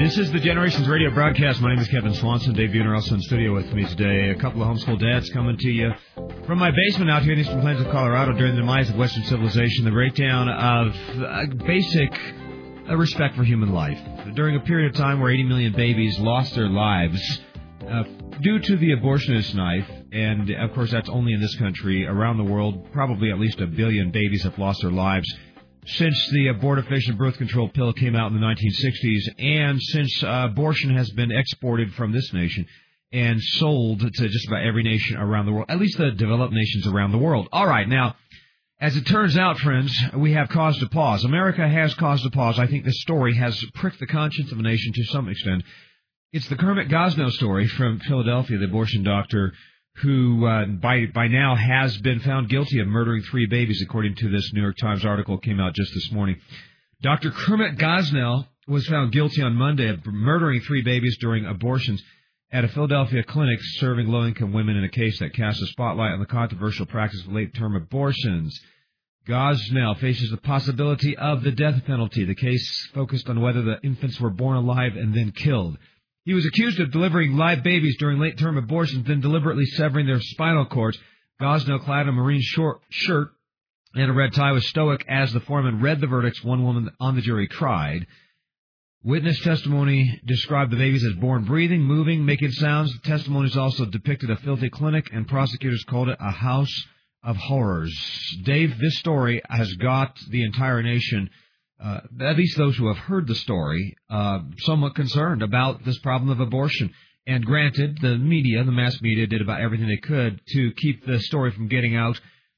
This is the Generations Radio broadcast. My name is Kevin Swanson. Dave Buhner also in studio with me today. A couple of homeschool dads coming to you from my basement out here in the Eastern Plains of Colorado during the demise of Western civilization, the breakdown of basic respect for human life. During a period of time where 80 million babies lost their lives due to the abortionist knife, and of course that's only in this country. Around the world, probably at least 1 billion babies have lost their lives since the abortifacient birth control pill came out in the 1960s, and since abortion has been exported from this nation and sold to just about every nation around the world, at least the developed nations around the world. All right, now, as it turns out, friends, we have cause to pause. America has cause to pause. I think this story has pricked the conscience of a nation to some extent. It's the Kermit Gosnell story from Philadelphia, the abortion doctor who by now has been found guilty of murdering 3 babies, according to this New York Times article that came out just this morning. Dr. Kermit Gosnell was found guilty on Monday of murdering 3 babies during abortions at a Philadelphia clinic serving low-income women in a case that casts a spotlight on the controversial practice of late-term abortions. Gosnell faces the possibility of the death penalty. The case focused on whether the infants were born alive and then killed. He was accused of delivering live babies during late-term abortions, then deliberately severing their spinal cords. Gosnell, clad in a marine shirt and a red tie, was stoic as the foreman read the verdicts. One woman on the jury cried. Witness testimony described the babies as born breathing, moving, making sounds. The testimonies also depicted a filthy clinic, and prosecutors called it a house of horrors. Dave, this story has got the entire nation, at least those who have heard the story, somewhat concerned about this problem of abortion. And granted, the mass media, did about everything they could to keep the story from getting out.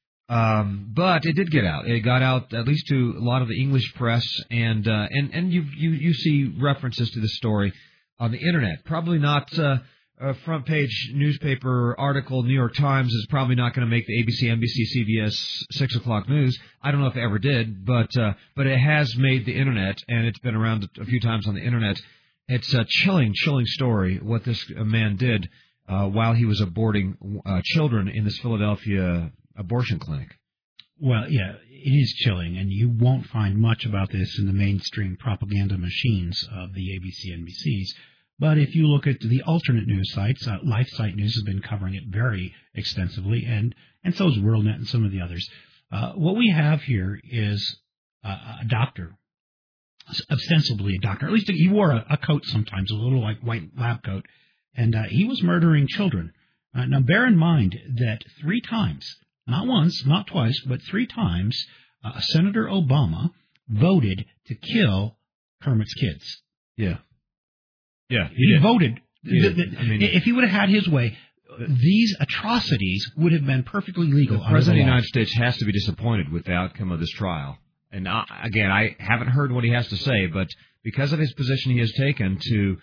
But it did get out. It got out at least to a lot of the English press, and you see references to the story on the internet. Probably not a front page newspaper article. New York Times is probably not going to make the ABC, NBC, CBS 6 o'clock news. I don't know if it ever did, but it has made the internet, and it's been around a few times on the internet. It's a chilling story what this man did while he was aborting children in this Philadelphia abortion clinic. Well, yeah, it is chilling, and you won't find much about this in the mainstream propaganda machines of the ABC, NBCs. But if you look at the alternate news sites, LifeSite News has been covering it very extensively, and so is WorldNet and some of the others. What we have here is a doctor, ostensibly a doctor. At least he wore a coat sometimes, a little like white lab coat, and he was murdering children. Now, bear in mind that 3 times, not once, not twice, but 3 times, Senator Obama voted to kill Kermit's kids. Yeah. Yeah, he voted. If he would have had his way, these atrocities would have been perfectly legal. The President of the United States has to be disappointed with the outcome of this trial. And again, I haven't heard what he has to say, but because of his position he has taken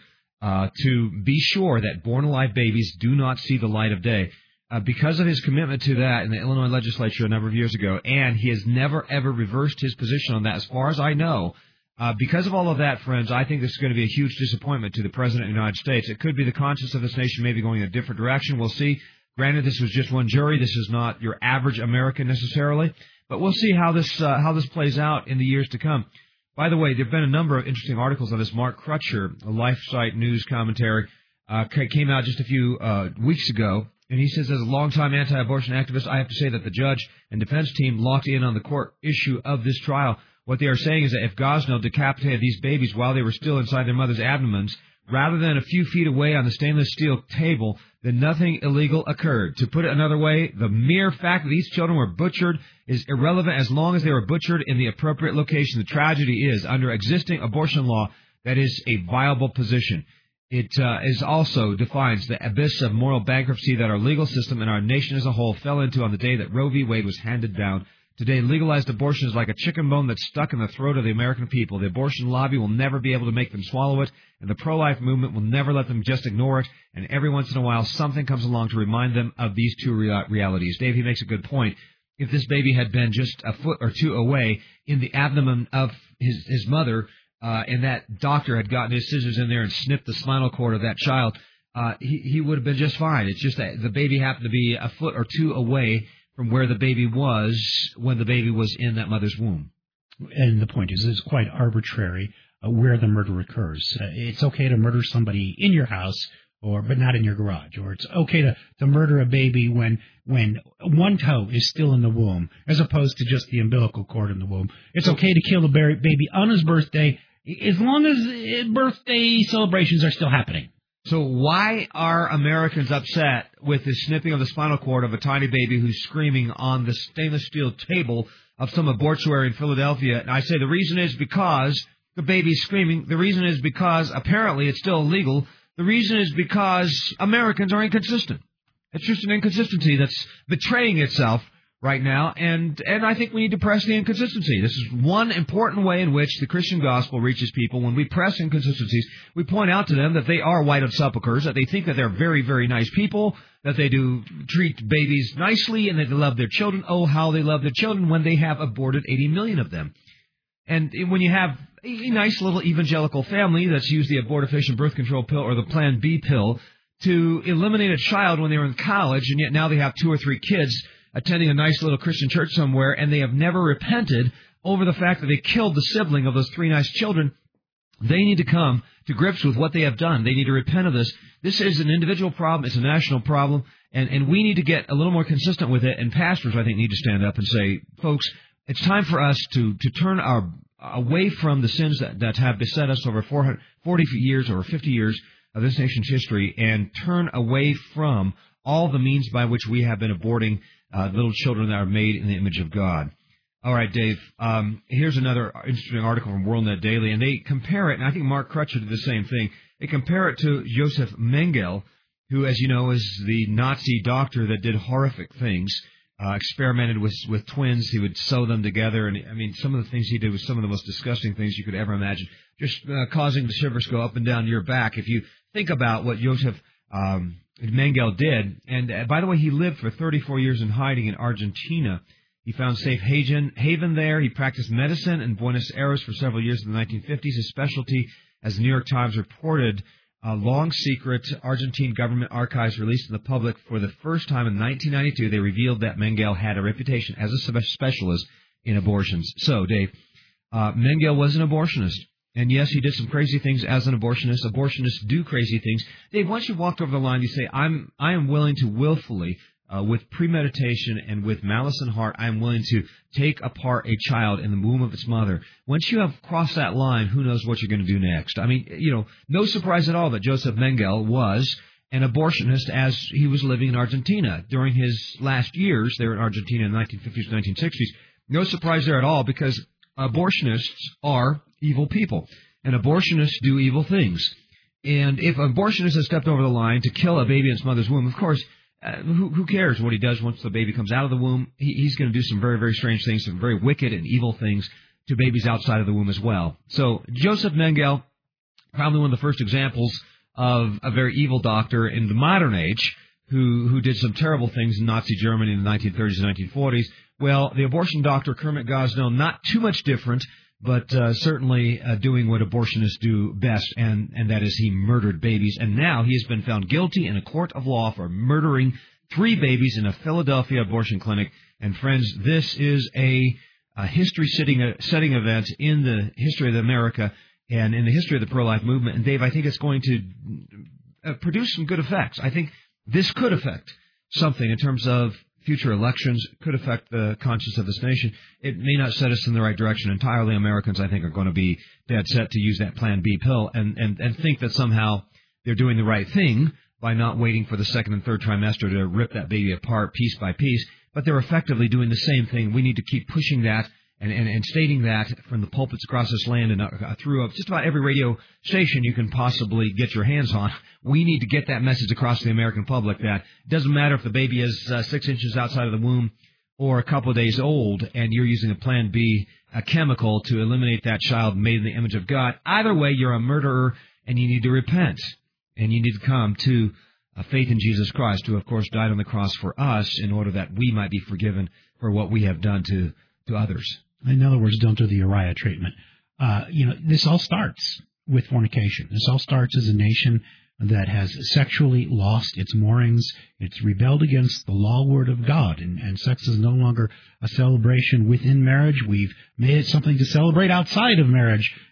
to be sure that born alive babies do not see the light of day, because of his commitment to that in the Illinois legislature a number of years ago, and he has never, ever reversed his position on that, as far as I know. Because of all of that, friends, I think this is going to be a huge disappointment to the President of the United States. It could be the conscience of this nation maybe going in a different direction. We'll see. Granted, this was just one jury. This is not your average American necessarily. But we'll see how this plays out in the years to come. By the way, there have been a number of interesting articles on this. Mark Crutcher, a LifeSite News commentary, came out just a few weeks ago. And he says, as a longtime anti-abortion activist, I have to say that the judge and defense team locked in on the court issue of this trial. What they are saying is that if Gosnell decapitated these babies while they were still inside their mother's abdomens, rather than a few feet away on the stainless steel table, then nothing illegal occurred. To put it another way, the mere fact that these children were butchered is irrelevant as long as they were butchered in the appropriate location. The tragedy is, under existing abortion law, that is a viable position. It is also defines the abyss of moral bankruptcy that our legal system and our nation as a whole fell into on the day that Roe v. Wade was handed down. Today, legalized abortion is like a chicken bone that's stuck in the throat of the American people. The abortion lobby will never be able to make them swallow it, and the pro-life movement will never let them just ignore it, and every once in a while, something comes along to remind them of these two realities. Dave, he makes a good point. If this baby had been just a foot or two away in the abdomen of his mother, and that doctor had gotten his scissors in there and snipped the spinal cord of that child, he would have been just fine. It's just that the baby happened to be a foot or two away from where the baby was when the baby was in that mother's womb. And the point is, it's quite arbitrary. where the murder occurs. It's okay to murder somebody in your house, but not in your garage. Or it's okay to murder a baby when one toe is still in the womb, as opposed to just the umbilical cord in the womb. It's okay to kill a baby on his birthday, as long as birthday celebrations are still happening. So why are Americans upset with the snipping of the spinal cord of a tiny baby who's screaming on the stainless steel table of some abortuary in Philadelphia? And I say the reason is because the baby's screaming. The reason is because apparently it's still illegal. The reason is because Americans are inconsistent. It's just an inconsistency that's betraying itself right now, and I think we need to press the inconsistency. This is one important way in which the Christian gospel reaches people. When we press inconsistencies, we point out to them that they are whited sepulchres, that they think that they're very, very nice people, that they do treat babies nicely, and that they love their children. Oh, how they love their children when they have aborted 80 million of them. And when you have a nice little evangelical family that's used the abortifacient birth control pill or the Plan B pill to eliminate a child when they were in college, and yet now they have 2 or 3 kids attending a nice little Christian church somewhere, and they have never repented over the fact that they killed the sibling of those 3 nice children, they need to come to grips with what they have done. They need to repent of this. This is an individual problem. It's a national problem, and we need to get a little more consistent with it, and pastors, I think, need to stand up and say, folks, it's time for us to turn away from the sins that have beset us over 40 years or 50 years of this nation's history, and turn away from all the means by which we have been aborting little children that are made in the image of God. All right, Dave, here's another interesting article from WorldNet Daily, and they compare it, and I think Mark Crutcher did the same thing. They compare it to Josef Mengele, who, as you know, is the Nazi doctor that did horrific things, experimented with twins. He would sew them together, and I mean, some of the things he did was some of the most disgusting things you could ever imagine, just causing the shivers go up and down your back. If you think about what Josef Mengele did, and by the way, he lived for 34 years in hiding in Argentina. He found safe haven there. He practiced medicine in Buenos Aires for several years in the 1950s. His specialty, as the New York Times reported, long secret Argentine government archives released to the public for the first time in 1992. They revealed that Mengele had a reputation as a specialist in abortions. So, Dave, Mengele was an abortionist. And yes, he did some crazy things as an abortionist. Abortionists do crazy things. Dave, once you walked over the line, you say, I am willing to willfully, with premeditation and with malice in heart, I am willing to take apart a child in the womb of its mother. Once you have crossed that line, who knows what you're going to do next? I mean, no surprise at all that Josef Mengele was an abortionist as he was living in Argentina. During his last years there in Argentina in the 1950s, 1960s, no surprise there at all, because abortionists are evil people, and abortionists do evil things. And if an abortionist has stepped over the line to kill a baby in its mother's womb, of course, who cares what he does once the baby comes out of the womb? He's going to do some very, very strange things, some very wicked and evil things to babies outside of the womb as well. So Josef Mengele, probably one of the first examples of a very evil doctor in the modern age who did some terrible things in Nazi Germany in the 1930s and 1940s. Well, the abortion doctor Kermit Gosnell, not too much different, but certainly doing what abortionists do best, and that is he murdered babies. And now he has been found guilty in a court of law for murdering 3 babies in a Philadelphia abortion clinic. And friends, this is a history-setting event in the history of America and in the history of the pro-life movement. And Dave, I think it's going to produce some good effects. I think this could affect something in terms of future elections, could affect the conscience of this nation. It may not set us in the right direction entirely. Americans, I think, are going to be dead set to use that Plan B pill and think that somehow they're doing the right thing by not waiting for the second and third trimester to rip that baby apart piece by piece. But they're effectively doing the same thing. We need to keep pushing that and stating that from the pulpits across this land and through just about every radio station you can possibly get your hands on. We need to get that message across to the American public that it doesn't matter if the baby is 6 inches outside of the womb or a couple of days old and you're using a Plan B, a chemical, to eliminate that child made in the image of God. Either way, you're a murderer and you need to repent. And you need to come to faith in Jesus Christ, who, of course, died on the cross for us in order that we might be forgiven for what we have done to others. In other words, don't do the Uriah treatment. This all starts with fornication. This all starts as a nation that has sexually lost its moorings. It's rebelled against the law word of God, and sex is no longer a celebration within marriage. We've made it something to celebrate outside of marriage,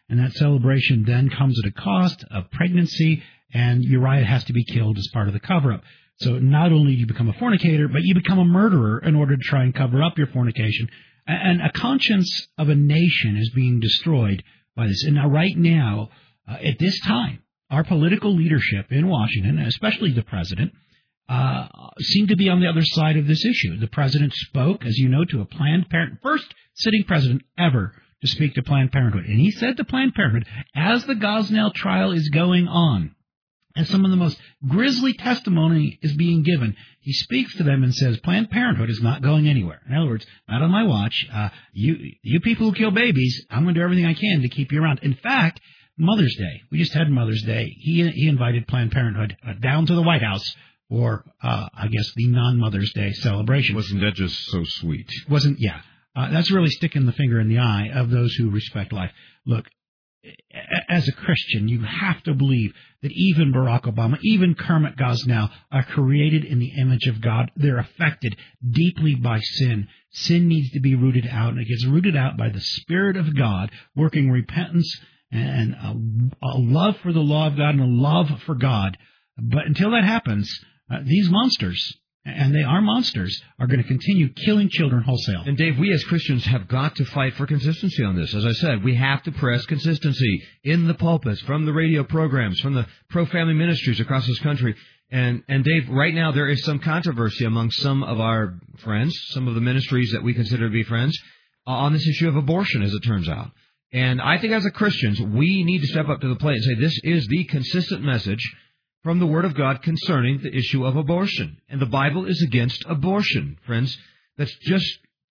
and that celebration then comes at a cost of pregnancy, and Uriah has to be killed as part of the cover-up. So not only do you become a fornicator, but you become a murderer in order to try and cover up your fornication. And a conscience of a nation is being destroyed by this. And now, right now, at this time, our political leadership in Washington, especially the president, seem to be on the other side of this issue. The president spoke, as you know, to a Planned Parenthood, first sitting president ever to speak to Planned Parenthood. And he said to Planned Parenthood, as the Gosnell trial is going on, and some of the most grisly testimony is being given, he speaks to them and says, Planned Parenthood is not going anywhere. In other words, not on my watch. You people who kill babies, I'm going to do everything I can to keep you around. In fact, Mother's Day, we just had Mother's Day. He invited Planned Parenthood down to the White House for, I guess, the non-Mother's Day celebration. Wasn't that just so sweet? Yeah. That's really sticking the finger in the eye of those who respect life. Look, as a Christian, you have to believe that even Barack Obama, even Kermit Gosnell are created in the image of God. They're affected deeply by sin. Sin needs to be rooted out, and it gets rooted out by the Spirit of God, working repentance and a love for the law of God and a love for God. But until that happens, these monsters, and they are monsters, are going to continue killing children wholesale. And Dave, we as Christians have got to fight for consistency on this. As I said, we have to press consistency in the pulpits, from the radio programs, from the pro-family ministries across this country. And Dave, right now there is some controversy among some of our friends, some of the ministries that we consider to be friends, on this issue of abortion, as it turns out. And I think as a Christians, we need to step up to the plate and say this is the consistent message from the Word of God concerning the issue of abortion. And the Bible is against abortion, friends. That's just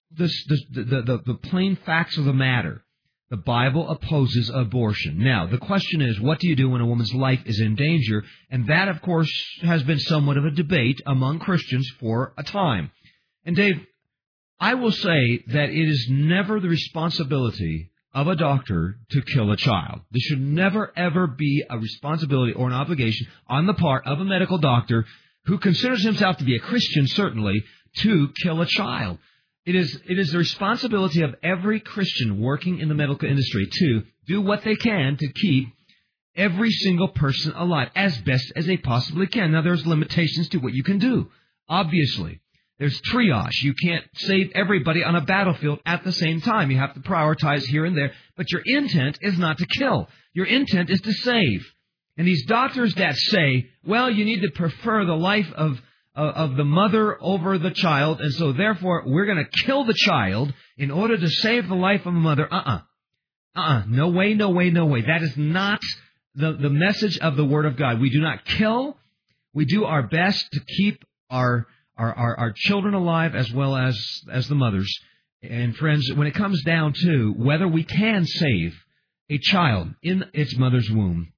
the plain facts of the matter. The Bible opposes abortion. Now, the question is, what do you do when a woman's life is in danger? And that, of course, has been somewhat of a debate among Christians for a time. And Dave, I will say that it is never the responsibility of a doctor to kill a child. This should never, ever be a responsibility or an obligation on the part of a medical doctor who considers himself to be a Christian, certainly, to kill a child. It is the responsibility of every Christian working in the medical industry to do what they can to keep every single person alive as best as they possibly can. Now, there's limitations to what you can do, obviously. There's triage. You can't save everybody on a battlefield at the same time. You have to prioritize here and there. But your intent is not to kill. Your intent is to save. And these doctors that say, well, you need to prefer the life of the mother over the child, and so therefore we're going to kill the child in order to save the life of a mother. No way, no way, no way. That is not the message of the Word of God. We do not kill. We do our best to keep our children alive as well as the mothers. And friends, when it comes down to whether we can save a child in its mother's womb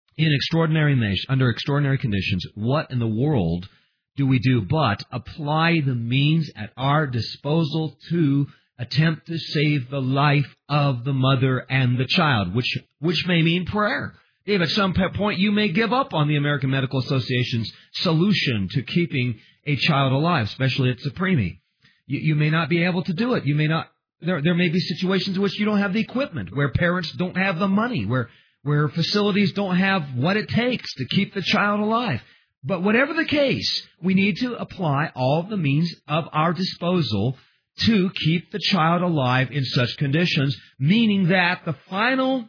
under extraordinary conditions, what in the world do we do but apply the means at our disposal to attempt to save the life of the mother and the child, which may mean prayer. Dave, at some point you may give up on the American Medical Association's solution to keeping a child alive, especially at Supreme. You may not be able to do it. You may not. There may be situations in which you don't have the equipment, where parents don't have the money, where facilities don't have what it takes to keep the child alive. But whatever the case, we need to apply all the means of our disposal to keep the child alive in such conditions, meaning that the final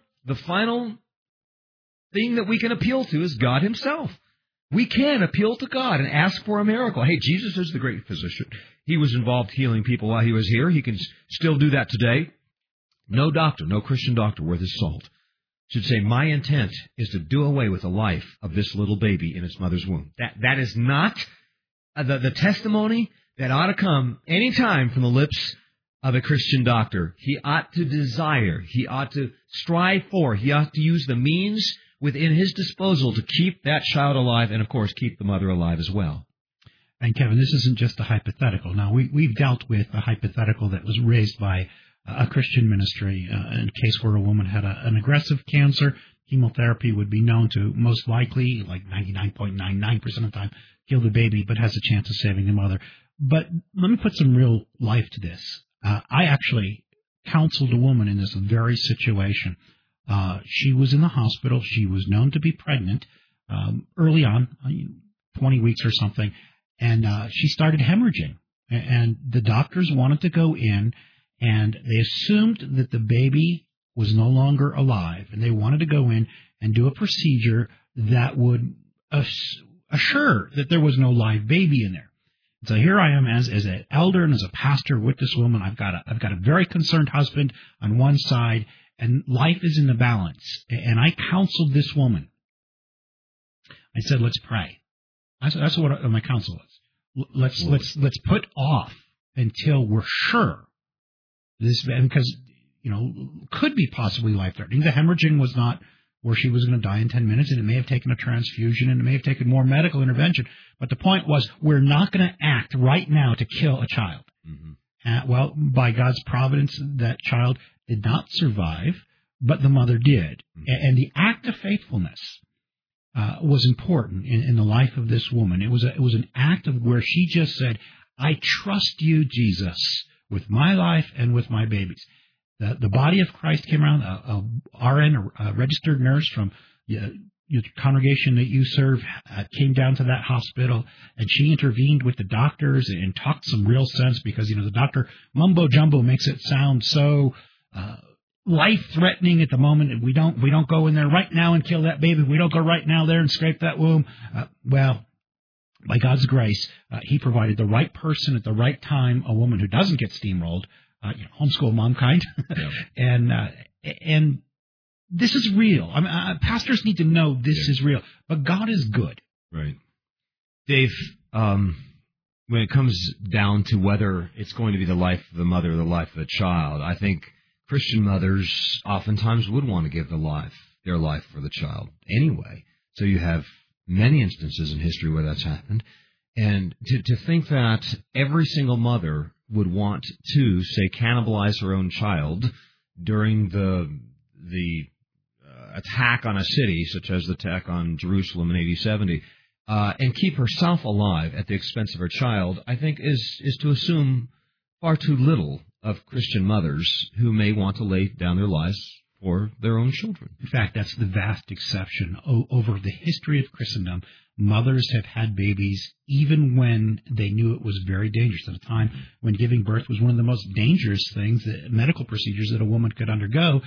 thing that we can appeal to is God Himself. We can appeal to God and ask for a miracle. Hey, Jesus is the great physician. He was involved healing people while He was here. He can still do that today. No doctor, no Christian doctor worth his salt should say, my intent is to do away with the life of this little baby in its mother's womb. That is not the testimony that ought to come any time from the lips of a Christian doctor. He ought to desire, he ought to strive for, he ought to use the means within his disposal to keep that child alive and, of course, keep the mother alive as well. And, Kevin, this isn't just a hypothetical. Now, we've dealt with a hypothetical that was raised by a Christian ministry in a case where a woman had an aggressive cancer. Chemotherapy would be known to most likely, like 99.99% of the time, kill the baby, but has a chance of saving the mother. But let me put some real life to this. I actually counseled a woman in this very situation. She was in the hospital. She was known to be pregnant early on, 20 weeks or something, and she started hemorrhaging. And the doctors wanted to go in, and they assumed that the baby was no longer alive, and they wanted to go in and do a procedure that would assure that there was no live baby in there. So here I am as an elder and as a pastor with this woman. I've got a very concerned husband on one side, and life is in the balance. And I counseled this woman. I said, let's pray. That's what my counsel is. Let's put off until we're sure this, because could be possibly life-threatening. The hemorrhaging was not where she was going to die in 10 minutes, and it may have taken a transfusion, and it may have taken more medical intervention. But the point was, we're not going to act right now to kill a child. Mm-hmm. Well, by God's providence, that child did not survive, but the mother did. Mm-hmm. And the act of faithfulness was important in the life of this woman. It was an act of where she just said, I trust you, Jesus, with my life and with my babies. The body of Christ came around, a RN, a registered nurse from your congregation that you serve, came down to that hospital, and she intervened with the doctors and talked some real sense, because, the doctor mumbo-jumbo makes it sound so life-threatening at the moment. And we don't go in there right now and kill that baby. We don't go right now there and scrape that womb. Well, by God's grace, he provided the right person at the right time, a woman who doesn't get steamrolled, homeschool mom kind. Yeah. And this is real. I mean, pastors need to know this is real. But God is good. Right. Dave, when it comes down to whether it's going to be the life of the mother or the life of the child, I think Christian mothers oftentimes would want to give their life for the child anyway. So you have many instances in history where that's happened. And to think that every single mother would want to, say, cannibalize her own child during the attack on a city, such as the attack on Jerusalem in AD 70, and keep herself alive at the expense of her child, I think is to assume far too little of Christian mothers who may want to lay down their lives for their own children. In fact, that's the vast exception. Over the history of Christendom, mothers have had babies even when they knew it was very dangerous. At a time when giving birth was one of the most dangerous things, medical procedures that a woman could undergo,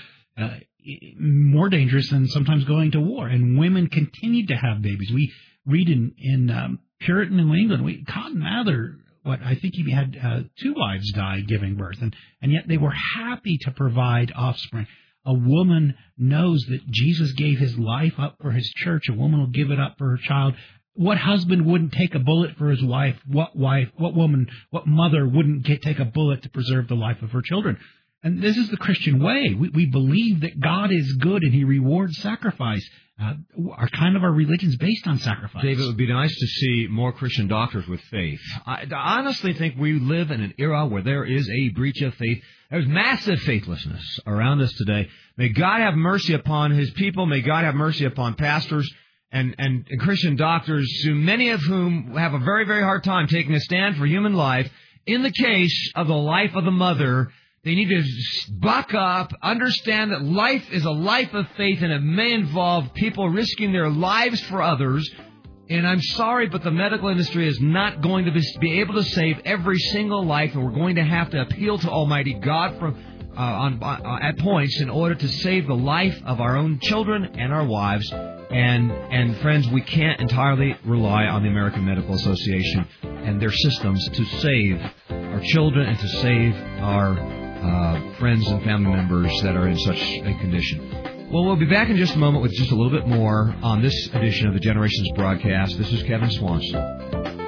more dangerous than sometimes going to war. And women continued to have babies. We read in Puritan New England, Cotton Mather, I think he had 2 wives die giving birth, and yet they were happy to provide offspring. A woman knows that Jesus gave his life up for his church. A woman will give it up for her child. What husband wouldn't take a bullet for his wife? What mother wouldn't take a bullet to preserve the life of her children? And this is the Christian way. We believe that God is good and he rewards sacrifice. Our religion's based on sacrifice. David, it would be nice to see more Christian doctors with faith. I honestly think we live in an era where there is a breach of faith. There's massive faithlessness around us today. May God have mercy upon his people. May God have mercy upon pastors and Christian doctors, many of whom have a very, very hard time taking a stand for human life. In the case of the life of the mother, they need to buck up, understand that life is a life of faith, and it may involve people risking their lives for others. And I'm sorry, but the medical industry is not going to be able to save every single life, and we're going to have to appeal to Almighty God at points in order to save the life of our own children and our wives. And friends, we can't entirely rely on the American Medical Association and their systems to save our children and to save our friends and family members that are in such a condition. Well, we'll be back in just a moment with just a little bit more on this edition of the Generations broadcast. This is Kevin Swanson.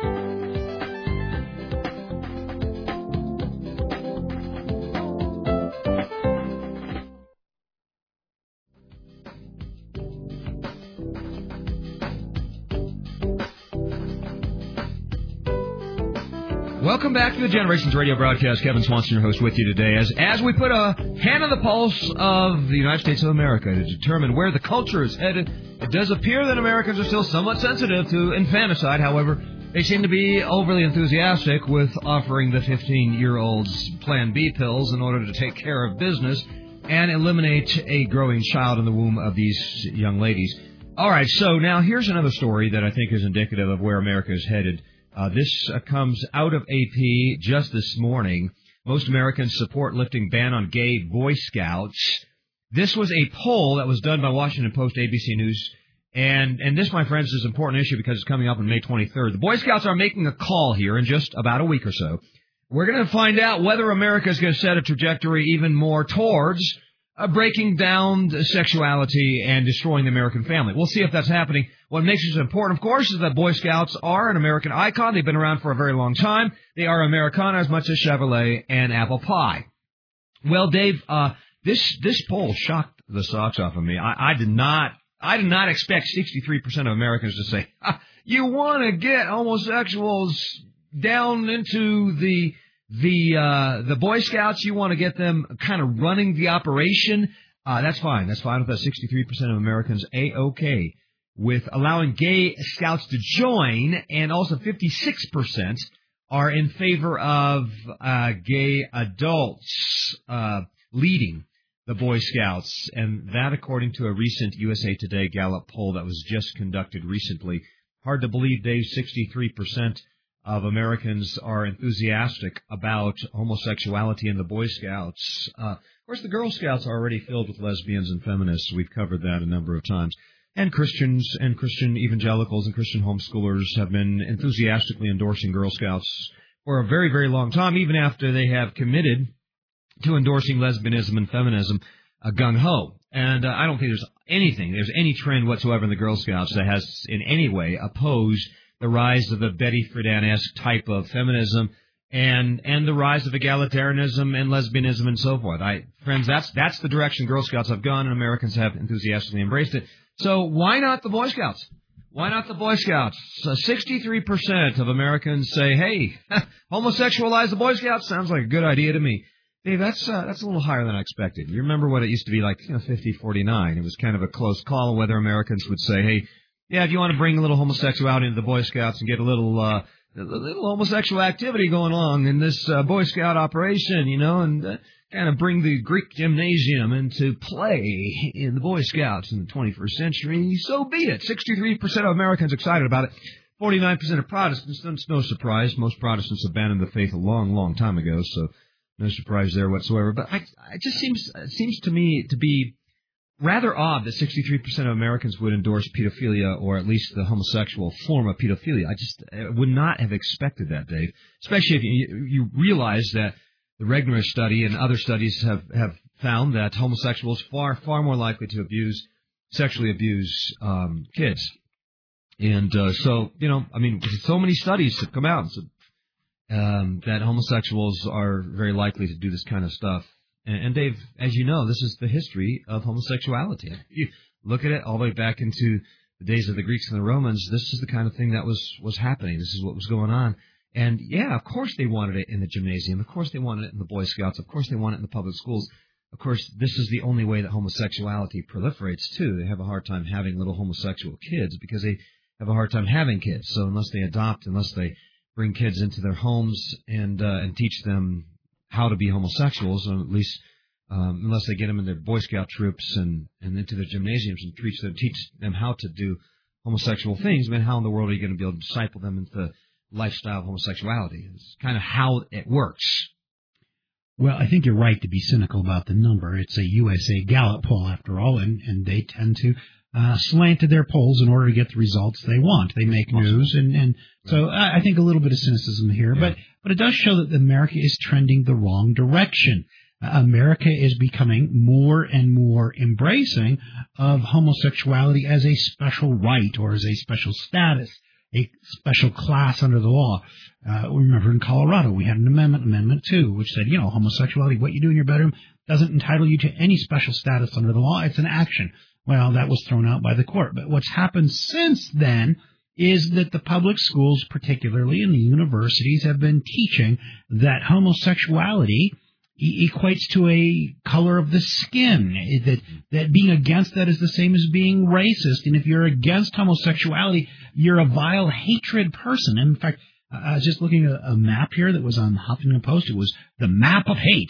Welcome back to the Generations Radio broadcast. Kevin Swanson, your host, with you today as we put a hand on the pulse of the United States of America to determine where the culture is headed. It does appear that Americans are still somewhat sensitive to infanticide. However, they seem to be overly enthusiastic with offering the 15-year-olds Plan B pills in order to take care of business. and eliminate a growing child in the womb of these young ladies. All right, so now here's another story that I think is indicative of where America is headed. This comes out of AP just this morning. Most Americans support lifting ban on gay Boy Scouts. This was a poll that was done by Washington Post, ABC News. And this, my friends, is an important issue because it's coming up on May 23rd. The Boy Scouts are making a call here in just about a week or so. We're going to find out whether America is going to set a trajectory even more towards breaking down sexuality and destroying the American family. We'll see if that's happening. What makes this important, of course, is that Boy Scouts are an American icon. They've been around for a very long time. They are Americana as much as Chevrolet and apple pie. Well, Dave, this poll shocked the socks off of me. I did not expect 63% of Americans to say, you want to get homosexuals down into the Boy Scouts, you want to get them kind of running the operation. That's fine. That's fine with us. 63% of Americans A-OK with allowing gay scouts to join, and also 56% are in favor of gay adults leading the Boy Scouts, and that according to a recent USA Today Gallup poll that was just conducted recently. Hard to believe, Dave, 63% of Americans are enthusiastic about homosexuality in the Boy Scouts. Of course, the Girl Scouts are already filled with lesbians and feminists. We've covered that a number of times. And Christians and Christian evangelicals and Christian homeschoolers have been enthusiastically endorsing Girl Scouts for a very, very long time, even after they have committed to endorsing lesbianism and feminism gung-ho. And I don't think there's any trend whatsoever in the Girl Scouts that has in any way opposed the rise of the Betty Friedan-esque type of feminism and the rise of egalitarianism and lesbianism and so forth. Friends, that's the direction Girl Scouts have gone, and Americans have enthusiastically embraced it. So why not the Boy Scouts? Why not the Boy Scouts? 63% of Americans say, hey, homosexualize the Boy Scouts? Sounds like a good idea to me. Dave, that's a little higher than I expected. You remember what it used to be like, 50-49. It was kind of a close call whether Americans would say, hey, yeah, if you want to bring a little homosexuality into the Boy Scouts and get a little homosexual activity going along in this Boy Scout operation, and kind of bring the Greek gymnasium into play in the Boy Scouts in the 21st century, so be it. 63% of Americans excited about it. 49% of Protestants. That's no surprise. Most Protestants abandoned the faith a long, long time ago, so no surprise there whatsoever. But it just seems to me to be rather odd that 63% of Americans would endorse pedophilia, or at least the homosexual form of pedophilia. I would not have expected that, Dave. Especially if you realize that the Regner study and other studies have found that homosexuals are far more likely to sexually abuse kids. And so many studies have come out that homosexuals are very likely to do this kind of stuff. And Dave, as you know, this is the history of homosexuality. If you look at it all the way back into the days of the Greeks and the Romans, this is the kind of thing that was happening. This is what was going on. And, yeah, of course they wanted it in the gymnasium. Of course they wanted it in the Boy Scouts. Of course they want it in the public schools. Of course, this is the only way that homosexuality proliferates, too. They have a hard time having little homosexual kids because they have a hard time having kids. So unless they adopt, unless they bring kids into their homes and teach them how to be homosexuals, or at least unless they get them in their Boy Scout troops and into their gymnasiums and teach them how to do homosexual things, how in the world are you going to be able to disciple them into the lifestyle of homosexuality? It's kind of how it works. Well, I think you're right to be cynical about the number. It's a USA Gallup poll, after all, and they tend to slant to their polls in order to get the results they want. They make news, and so I think a little bit of cynicism here, Yeah. but it does show that America is trending the wrong direction. America is becoming more and more embracing of homosexuality as a special right or as a special status, a special class under the law. Remember in Colorado, we had an Amendment 2, which said, homosexuality, what you do in your bedroom, doesn't entitle you to any special status under the law. It's an action. Well, that was thrown out by the court. But what's happened since then is that the public schools, particularly in the universities, have been teaching that homosexuality equates to a color of the skin, that being against that is the same as being racist. And if you're against homosexuality, you're a vile, hatred person. And in fact, I was just looking at a map here that was on Huffington Post. It was the map of hate.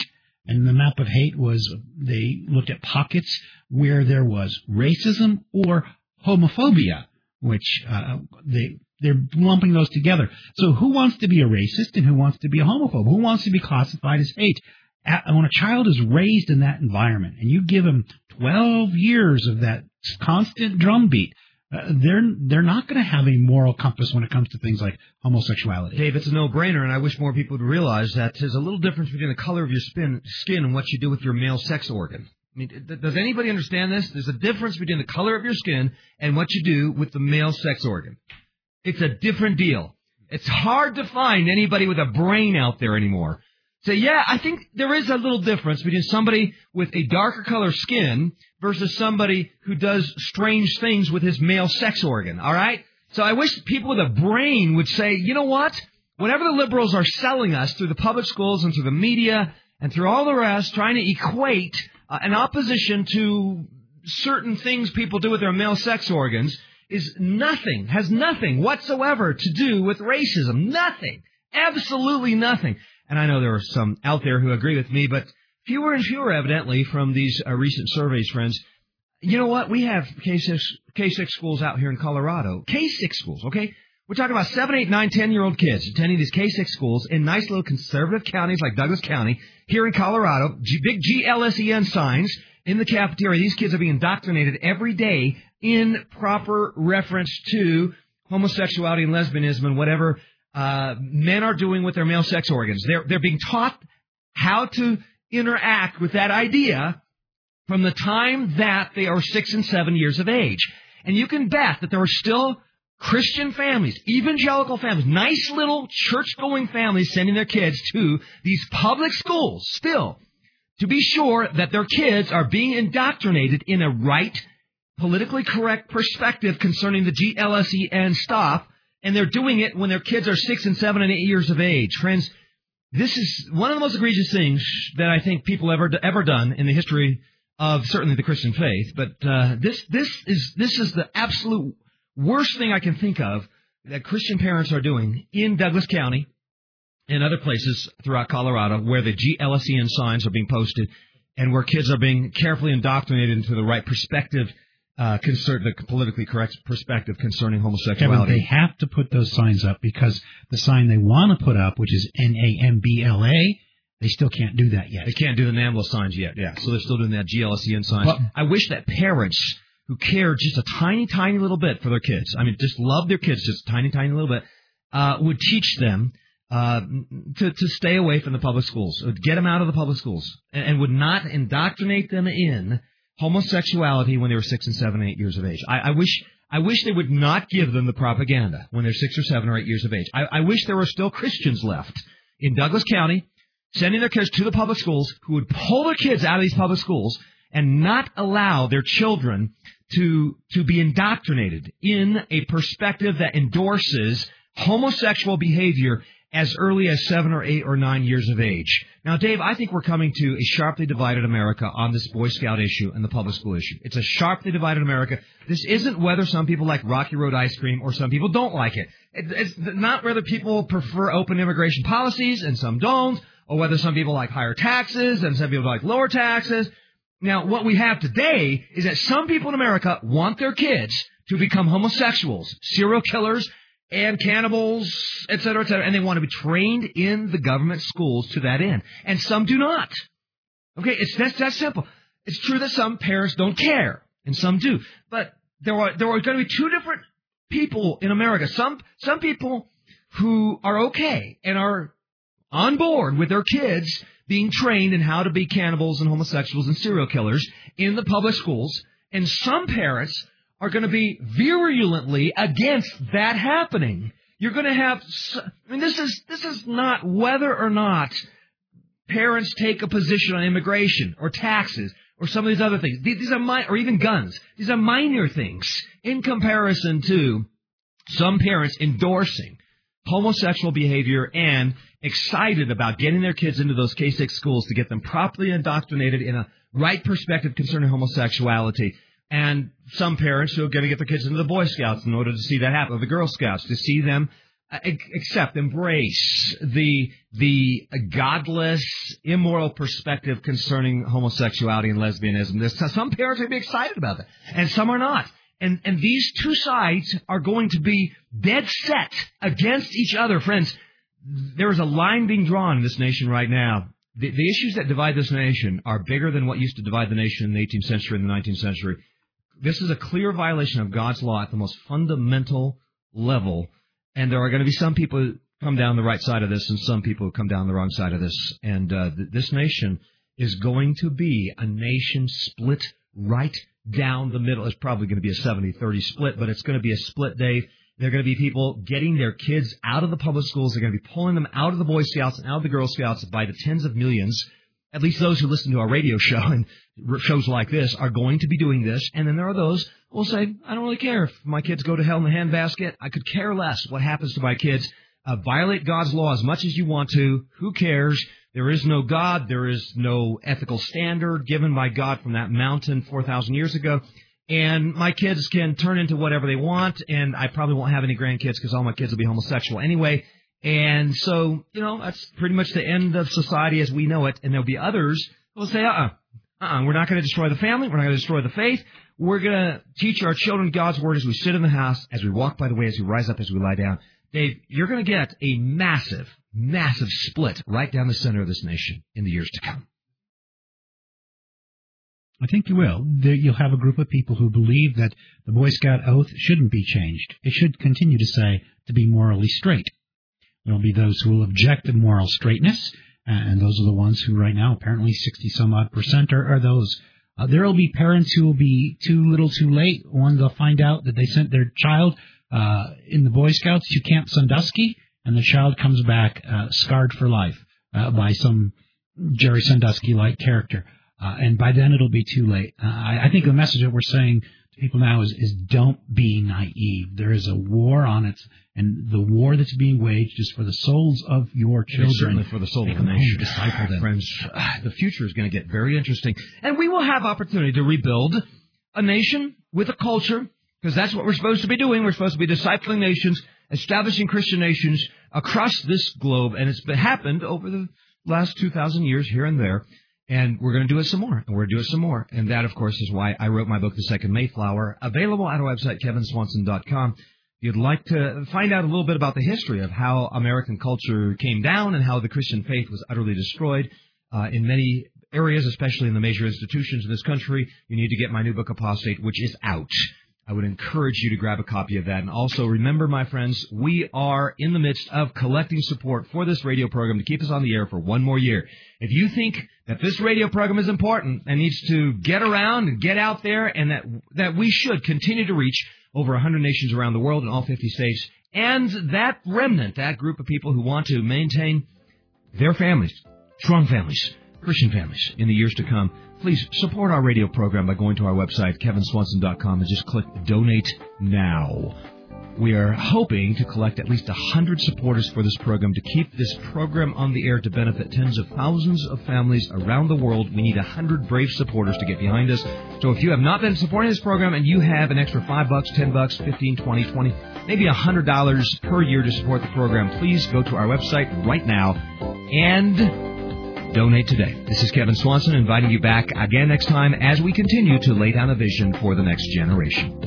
And the map of hate was they looked at pockets where there was racism or homophobia, which they're lumping those together. So who wants to be a racist and who wants to be a homophobe? Who wants to be classified as hate? When a child is raised in that environment and you give them 12 years of that constant drumbeat, they're not going to have a moral compass when it comes to things like homosexuality. Dave, it's a no-brainer, and I wish more people would realize that there's a little difference between the color of your skin and what you do with your male sex organ. I mean, does anybody understand this? There's a difference between the color of your skin and what you do with the male sex organ. It's a different deal. It's hard to find anybody with a brain out there anymore. So, yeah, I think there is a little difference between somebody with a darker color skin versus somebody who does strange things with his male sex organ, all right? So I wish people with a brain would say, you know what? Whatever the liberals are selling us through the public schools and through the media and through all the rest, trying to equate an opposition to certain things people do with their male sex organs has nothing whatsoever to do with racism. Nothing. Absolutely nothing. And I know there are some out there who agree with me, but fewer and fewer, evidently, from these recent surveys, friends. You know what? We have K-6 schools out here in Colorado. K-6 schools, okay? We're talking about 7, 8, 9, 10-year-old kids attending these K-6 schools in nice little conservative counties like Douglas County here in Colorado. Big GLSEN signs in the cafeteria. These kids are being indoctrinated every day in proper reference to homosexuality and lesbianism and whatever men are doing with their male sex organs. They're being taught how to interact with that idea from the time that they are 6 and 7 years of age. And you can bet that there are still Christian families, evangelical families, nice little church-going families sending their kids to these public schools still to be sure that their kids are being indoctrinated in a right, politically correct perspective concerning the GLSEN stuff. And they're doing it when their kids are 6 and 7 and 8 years of age. Friends, this is one of the most egregious things that I think people ever done in the history of certainly the Christian faith. But this is the absolute worst thing I can think of that Christian parents are doing in Douglas County and other places throughout Colorado where the GLSEN signs are being posted and where kids are being carefully indoctrinated into the right perspective, the politically correct perspective concerning homosexuality. Kevin, they have to put those signs up because the sign they want to put up, which is NAMBLA, they still can't do that yet. They can't do the NAMBLA signs yet. Yeah, so they're still doing that GLSEN signs. Well, I wish that parents who care just a tiny, tiny little bit for their kids, I mean, just love their kids just a tiny, tiny little bit, would teach them to stay away from the public schools, would get them out of the public schools, and would not indoctrinate them in homosexuality when they were 6 and 7 and 8 years of age. I wish they would not give them the propaganda when they're 6 or 7 or 8 years of age. I wish there were still Christians left in Douglas County sending their kids to the public schools who would pull their kids out of these public schools and not allow their children to be indoctrinated in a perspective that endorses homosexual behavior as early as 7 or 8 or 9 years of age. Now, Dave, I think we're coming to a sharply divided America on this Boy Scout issue and the public school issue. It's a sharply divided America. This isn't whether some people like Rocky Road ice cream or some people don't like it. It's not whether people prefer open immigration policies and some don't, or whether some people like higher taxes and some people like lower taxes. Now, what we have today is that some people in America want their kids to become homosexuals, serial killers, and cannibals, et cetera, and they want to be trained in the government schools to that end. And some do not. Okay, that's that simple. It's true that some parents don't care, and some do. But there are going to be two different people in America. Some people who are okay and are on board with their kids being trained in how to be cannibals and homosexuals and serial killers in the public schools, and some parents are going to be virulently against that happening. You're going to have, I mean, this is not whether or not parents take a position on immigration or taxes or some of these other things. These are or even guns. These are minor things in comparison to some parents endorsing homosexual behavior and excited about getting their kids into those K-6 schools to get them properly indoctrinated in a right perspective concerning homosexuality. And some parents who are going to get their kids into the Boy Scouts in order to see that happen, or the Girl Scouts, to see them embrace the godless, immoral perspective concerning homosexuality and lesbianism. Some parents are going to be excited about that, and some are not. And these two sides are going to be dead set against each other. Friends, there is a line being drawn in this nation right now. The issues that divide this nation are bigger than what used to divide the nation in the 18th century and the 19th century. This is a clear violation of God's law at the most fundamental level. And there are going to be some people who come down the right side of this and some people who come down the wrong side of this. And this nation is going to be a nation split right down the middle. It's probably going to be a 70-30 split, but it's going to be a split, Dave. There are going to be people getting their kids out of the public schools. They're going to be pulling them out of the Boy Scouts and out of the Girl Scouts by the tens of millions. At least those who listen to our radio show and shows like this are going to be doing this. And then there are those who will say, I don't really care if my kids go to hell in the handbasket. I could care less what happens to my kids. Violate God's law as much as you want to. Who cares? There is no God. There is no ethical standard given by God from that mountain 4,000 years ago. And my kids can turn into whatever they want, and I probably won't have any grandkids because all my kids will be homosexual anyway. And so, that's pretty much the end of society as we know it. And there'll be others who will say, we're not going to destroy the family. We're not going to destroy the faith. We're going to teach our children God's word as we sit in the house, as we walk by the way, as we rise up, as we lie down. Dave, you're going to get a massive, massive split right down the center of this nation in the years to come. I think you will. You'll have a group of people who believe that the Boy Scout oath shouldn't be changed. It should continue to say to be morally straight. There will be those who will object to moral straightness, and those are the ones who right now, apparently 60-some-odd% are those. There will be parents who will be too little too late when they'll find out that they sent their child in the Boy Scouts to Camp Sandusky, and the child comes back scarred for life by some Jerry Sandusky-like character. And by then it'll be too late. I think the message that we're saying to people now is don't be naive. There is a war on it, and the war that's being waged is for the souls of your children. It's certainly for the soul of the nation. Disciple them. Friends, the future is going to get very interesting. And we will have opportunity to rebuild a nation with a culture, because that's what we're supposed to be doing. We're supposed to be discipling nations, establishing Christian nations across this globe. And it's happened over the last 2,000 years here and there. And we're going to do it some more, and we're going to do it some more. And that, of course, is why I wrote my book, The Second Mayflower, available at our website, KevinSwanson.com. If you'd like to find out a little bit about the history of how American culture came down and how the Christian faith was utterly destroyed in many areas, especially in the major institutions in this country, you need to get my new book, Apostate, which is out. I would encourage you to grab a copy of that. And also, remember, my friends, we are in the midst of collecting support for this radio program to keep us on the air for one more year. If you think that this radio program is important and needs to get around and get out there, and that we should continue to reach over 100 nations around the world in all 50 states, and that remnant, that group of people who want to maintain their families, strong families, Christian families in the years to come, please support our radio program by going to our website, KevinSwanson.com, and just click Donate Now. We are hoping to collect at least 100 supporters for this program to keep this program on the air to benefit tens of thousands of families around the world. We need 100 brave supporters to get behind us. So if you have not been supporting this program and you have an extra $5, $10, $15, $20, $20, maybe $100 per year to support the program, please go to our website right now and donate today. This is Kevin Swanson inviting you back again next time as we continue to lay down a vision for the next generation.